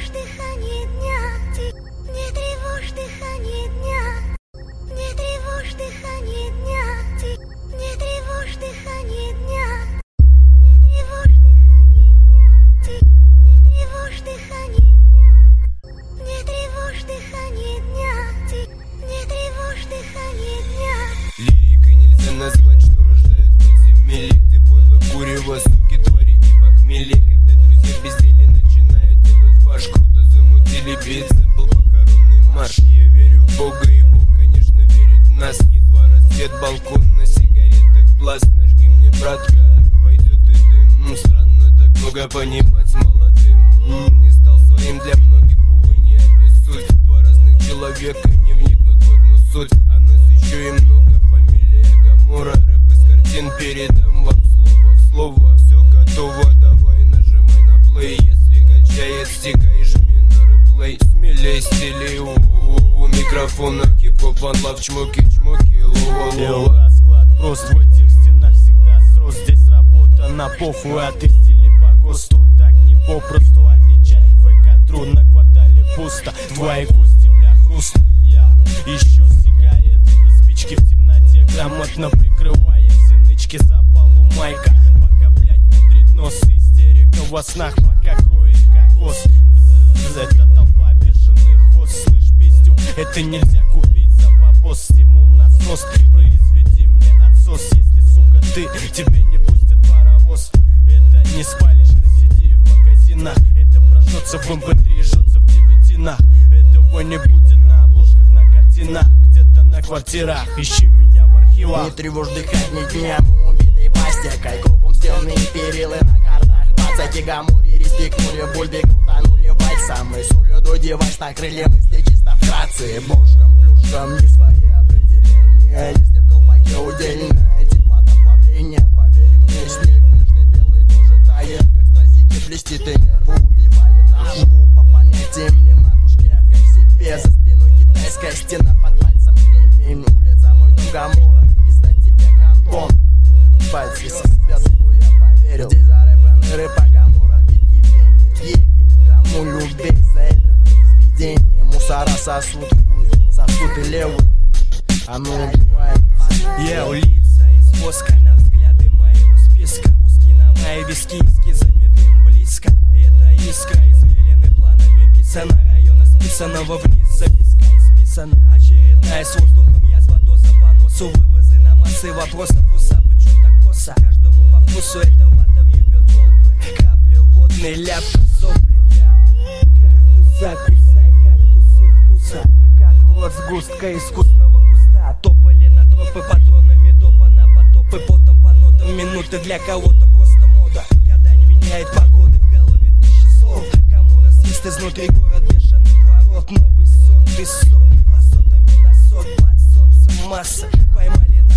тревожь дыхание дня, не тревожь дыхание дня, не тревожь дыхание дня, не тревожь дыхание дня, не тревожь дыхание дня, не тревожь дыхание дня, не тревожь дыхание дня. Лирикой нельзя назвать, что рождает подземелье. Ты пойло, курево, суки, твари и похмелье. Когда друзья без дела начинают делать фарш, круто замутили бит, сэмпл похоронный марш. Я верю в Бога, и Бог, конечно, верит в нас. Едва рассвет, балкон на сигаретах пласт. Нажги мне, братка, пойдет и дым. Странно так много понимать с молодым. Не стал своим для многих, увы, не обессудь. Два разных человека не вникнут в одну суть. А нас еще и много, фамилия Гамора. Рэп из картин, передам вам слово в слово. Все готово, давай нажимай на плей. Если качает, стикай, жми на реплей. Смелей стилей, у микрофона хип-хоп, ванлав, чмоки, лова. Расклад прост, в этих стенах всегда срос. Здесь работа на похуй, а ты стили по ГОСТу. Так не попросту отличай ВК-тру. На квартале пусто, твои кости, бля, хрустнут. Я ищу сигареты и спички в темноте, грамотно прикрывая все нычки за полу майка. Пока, блядь, пудрит нос, истерика во снах, пока кроет кокос. Это толпа бешеных хоз, слышь, пиздюк, это нельзя купить за бабос. Стимул насос, произведи мне отсос. Если, сука, тебе не пустят паровоз. Это не спалишь на CD в магазинах. Это прожжется в MP3, жжется в девятинах. Этого не будет на обложках, на картинах. Где-то на квартирах, ищи меня в архивах. Не тревожь дыхание дня, убитой пластикой. Кругом стены и перилы на картах. Пацаки Гамори респектнули, бульбик утонули вальсом. И солью до девайс накрыли мысли чисто вкратце. Бошком, плюшком, не свои определения. Если в колпаке удельная теплота плавления. Поверь мне, снег нежный белый тоже тает. Как стразики блестит и нервы убивает. Наживу по понятиям мне матушки, как себе. За спиной китайская стена, под пальцем кремень. Улица мой дом Гамора, пизда тебе гандон. Пальцы со себя духу я поверил. Здесь зарэпаны рэпа Гамора, битки пенит. Ебень, кому любить за это произведение. Мусора сосут хуй, сосут и левый. А мы убиваем. Я лица из воска на взгляды моего списка. Куски на мои виски, эскизами дым близко. Это искра, извелены планами писана. Района списанного вниз, записка исписана. Очередная с воздухом, язва доза по носу. Вывозы на массы вопросов, усапы, чё так косо. Каждому по вкусу это вата въебет толпы. Капли водные, ляпка, сопли. Как вкуса, кусай, как тусы вкуса. Как в рот сгустка искусного куста. Топали на тропы патронами допа на потопы. Потом по нотам минуты для кого-то просто мода. Когда не меняет погоды, в голове тысячи слов. Гамора съест изнутри город бешеный ворот. Новый сорт, ты сот, по сотами на сот. Под солнцем масса, поймали